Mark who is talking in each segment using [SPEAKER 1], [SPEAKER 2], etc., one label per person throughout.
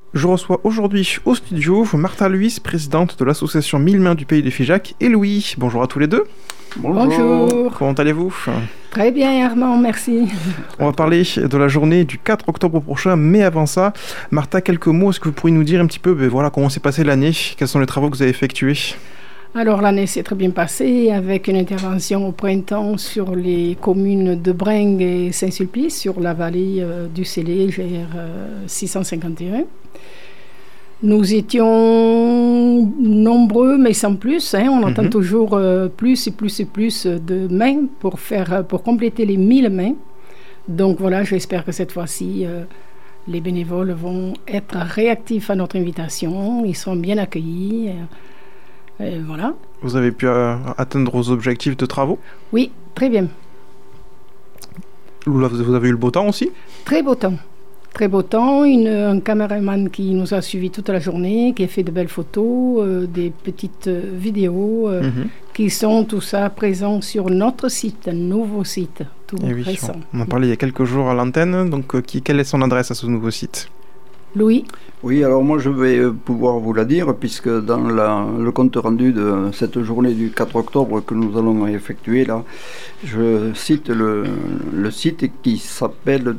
[SPEAKER 1] Je reçois aujourd'hui au studio Martha Luis, présidente de l'association 1000 mains du pays de Figeac, et Louis. Bonjour à tous les deux.
[SPEAKER 2] Bonjour.
[SPEAKER 1] Comment allez-vous ?
[SPEAKER 2] Très bien Armand, merci.
[SPEAKER 1] On va parler de la journée du 4 octobre prochain, mais avant ça, Martha, quelques mots. Est-ce que vous pourriez nous dire un petit peu comment s'est passée l'année ? Quels sont les travaux que vous avez effectués ?
[SPEAKER 2] Alors l'année s'est très bien passée avec une intervention au printemps sur les communes de Bringues et Saint-Sulpice, sur la vallée du Célé, GR 651. Nous étions nombreux, mais sans plus. On entend toujours plus et plus et plus de mains pour compléter les 1000 mains. Donc voilà, j'espère que cette fois-ci, les bénévoles vont être réactifs à notre invitation. Ils seront bien accueillis. Et voilà.
[SPEAKER 1] Vous avez pu atteindre vos objectifs de travaux ?
[SPEAKER 2] Oui, très bien.
[SPEAKER 1] Vous avez eu le beau temps aussi ?
[SPEAKER 2] Très beau temps. Très beau temps, un caméraman qui nous a suivis toute la journée, qui a fait de belles photos, des petites vidéos qui sont tout ça présents sur notre site, un nouveau site, tout récent.
[SPEAKER 1] On en parlait il y a quelques jours à l'antenne, donc quelle est son adresse à ce nouveau site ?
[SPEAKER 2] Louis ?
[SPEAKER 3] Oui, alors moi je vais pouvoir vous la dire, puisque dans le compte rendu de cette journée du 4 octobre que nous allons effectuer là, je cite le site qui s'appelle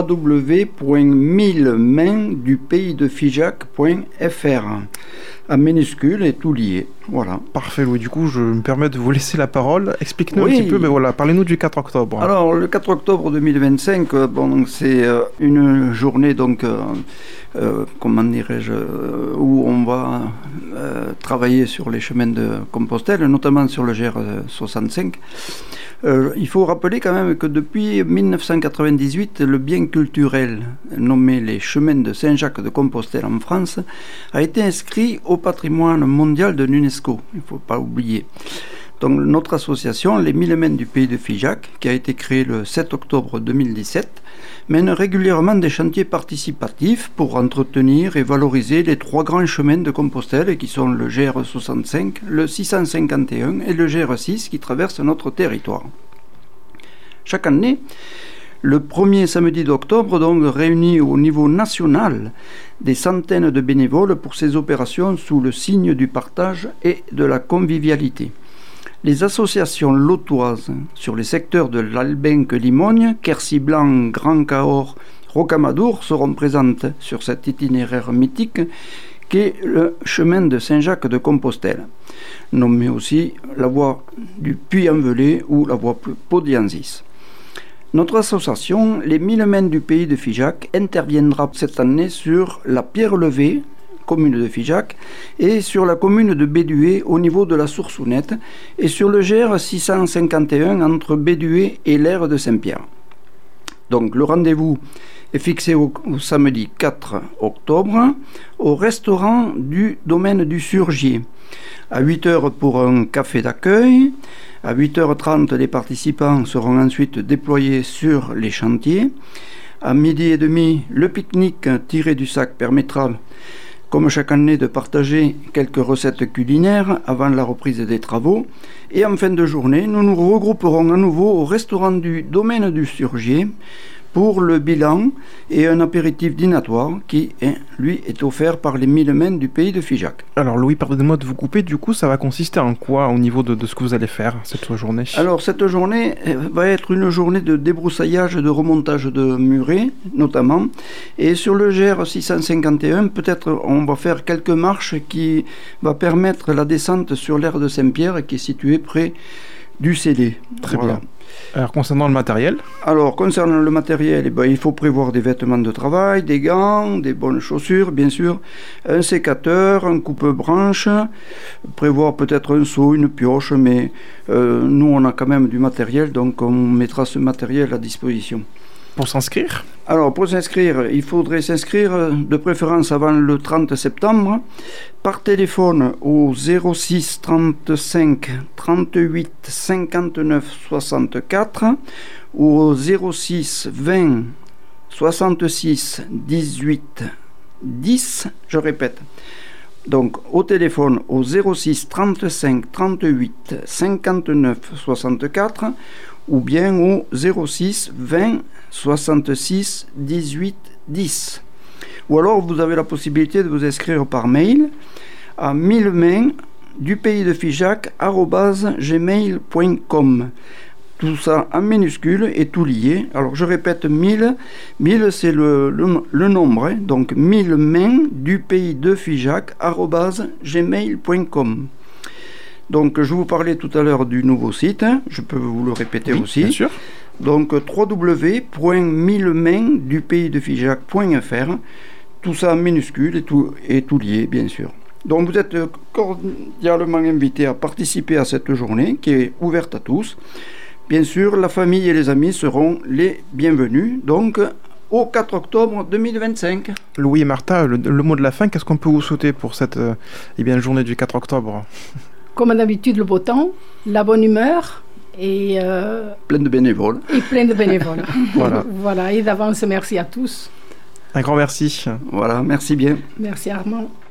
[SPEAKER 3] www.1000mainsdupaysdefigeac.fr en minuscule et tout lié. Voilà.
[SPEAKER 1] Parfait, Louis. Du coup, je me permets de vous laisser la parole. Explique-nous un petit peu, parlez-nous du 4 octobre.
[SPEAKER 3] Alors, le 4 octobre 2025, c'est une journée, où on va travailler sur les chemins de Compostelle, notamment sur le GR 65. Il faut rappeler quand même que depuis 1998, le bien culturel nommé les chemins de Saint-Jacques de Compostelle en France a été inscrit au patrimoine mondial de l'UNESCO. Il ne faut pas oublier. Donc notre association, les 1000 mains du pays de Figeac, qui a été créée le 7 octobre 2017, mène régulièrement des chantiers participatifs pour entretenir et valoriser les 3 grands chemins de Compostelle qui sont le GR65, le 651 et le GR6 qui traversent notre territoire. Chaque année, le premier samedi d'octobre réunit au niveau national des centaines de bénévoles pour ces opérations sous le signe du partage et de la convivialité. Les associations lotoises sur les secteurs de l'Albenque-Limogne, Quercy-Blanc, Grand Cahors, Rocamadour seront présentes sur cet itinéraire mythique qu'est le chemin de Saint-Jacques de Compostelle, nommé aussi la voie du Puy-en-Velay ou la voie Podiensis. Notre association, les 1000 mains du pays de Figeac, interviendra cette année sur la Pierre-Levée, commune de Figeac, et sur la commune de Bédué au niveau de la Soursounette, et sur le GR 651 entre Bédué et l'aire de Saint-Pierre. Donc le rendez-vous est fixé au samedi 4 octobre au restaurant du domaine du Surgier. À 8h pour un café d'accueil. À 8h30, les participants seront ensuite déployés sur les chantiers. À 12h30, le pique-nique tiré du sac permettra, comme chaque année, de partager quelques recettes culinaires avant la reprise des travaux. Et en fin de journée, nous nous regrouperons à nouveau au restaurant du domaine du Surgier pour le bilan et un apéritif dînatoire qui, lui, est offert par les 1000 mains du pays de Figeac.
[SPEAKER 1] Alors Louis, pardonnez-moi de vous couper, du coup ça va consister en quoi au niveau de ce que vous allez faire cette journée ?
[SPEAKER 3] Alors cette journée va être une journée de débroussaillage et de remontage de murets notamment, et sur le GR 651 peut-être on va faire quelques marches qui va permettre la descente sur l'aire de Saint-Pierre qui est située près du Célé.
[SPEAKER 1] Très bien. Alors concernant le matériel ?
[SPEAKER 3] Alors concernant le matériel, il faut prévoir des vêtements de travail, des gants, des bonnes chaussures bien sûr, un sécateur, un coupe-branche, prévoir peut-être un seau, une pioche, mais nous on a quand même du matériel, donc on mettra ce matériel à disposition.
[SPEAKER 1] Pour s'inscrire ?
[SPEAKER 3] Alors, pour s'inscrire, il faudrait s'inscrire de préférence avant le 30 septembre par téléphone au 06 35 38 59 64 ou au 06 20 66 18 10, je répète. Donc, au téléphone au 06 35 38 59 64 ou bien au 06 20 66 18 10. Ou alors vous avez la possibilité de vous inscrire par mail à 1000 mains du pays de Figeac @gmail.com. Tout ça en minuscule et tout lié. Alors je répète 1000 c'est le nombre, hein. Donc 1000 mains du pays de Figeac @gmail.com. Donc je vous parlais tout à l'heure du nouveau site, hein. Je peux vous le répéter aussi.
[SPEAKER 1] Bien sûr.
[SPEAKER 3] Donc www.1000mainsdupaysdefigeac.fr. Tout ça en minuscule et tout lié, bien sûr. Donc vous êtes cordialement invités à participer à cette journée qui est ouverte à tous. Bien sûr, la famille et les amis seront les bienvenus. Donc au 4 octobre 2025.
[SPEAKER 1] Louis et Martha, le mot de la fin, qu'est-ce qu'on peut vous souhaiter pour cette journée du 4 octobre?
[SPEAKER 2] Comme d'habitude, le beau temps, la bonne humeur et...
[SPEAKER 3] plein de bénévoles.
[SPEAKER 2] Et plein de bénévoles.
[SPEAKER 1] Voilà.
[SPEAKER 2] Voilà, et d'avance, merci à tous.
[SPEAKER 1] Un grand merci.
[SPEAKER 3] Voilà, merci bien.
[SPEAKER 2] Merci Armand.